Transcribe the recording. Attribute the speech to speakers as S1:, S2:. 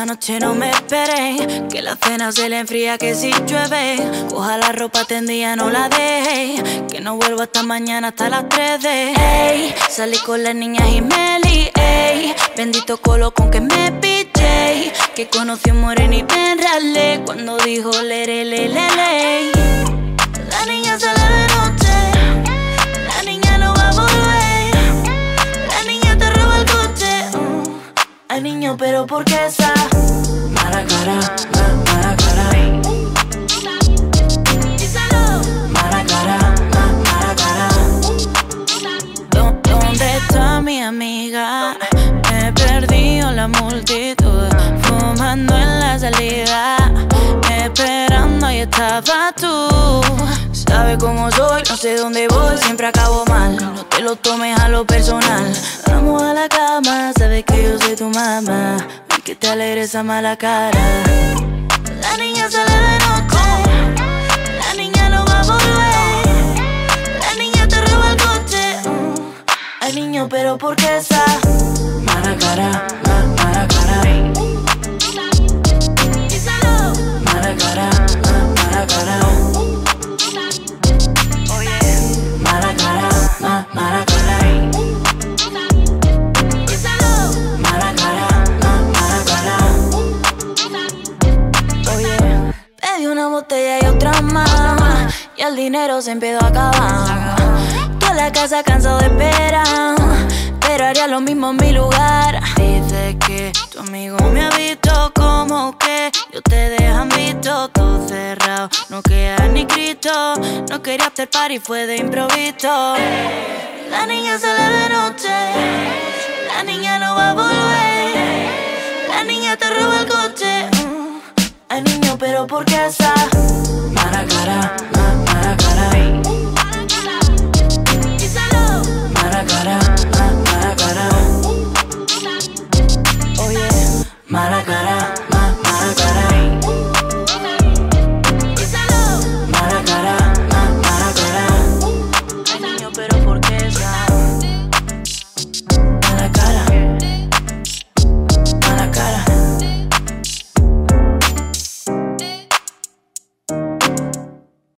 S1: Esta noche no me esperé, que la cena se le enfría que si llueve. Coja la ropa tendida, no la deje, que no vuelvo hasta mañana hasta las 3 de. Ey, salí con las niñas y me lié. Bendito colo con que me piché, que conocí un moreno y me enralé cuando dijo lere le le le. La niña sale de noche, la niña no va a volver. La niña te roba el coche. Ay niño, pero ¿por qué esa mala cara, mala cara? Mala cara, mala cara. ¿Dónde está mi amiga? Me he perdido en la multitud, fumando en la salida, esperando y estabas tú. Sabes cómo soy, no sé dónde voy, siempre acabo mal. No te lo tomes a lo personal. Vamos a la cama, sabes que yo soy tu mamá y que te alegre esa mala cara. La niña sale de noche, la niña no va a volver. La niña te roba el coche. Ay niño, pero ¿por qué esa mala cara, mala cara? Mala cara, mala cara. Mala cara, mala cara. Mala cara, mala cara. Oye, pedí una botella y otra más, y el dinero se empezó a acabar. Toda la casa cansado de esperar, pero haría lo mismo en mi lugar. Dice que tu amigo me ha visto como que yo te dejan visto, todo cerrado, no queda ni Cristo. No quería hacer party, fue de improviso. La niña sale de noche, la niña no va a volver. La niña te roba el coche. Ay niño, pero ¿por qué esa mala cara, mala cara? Mala cara.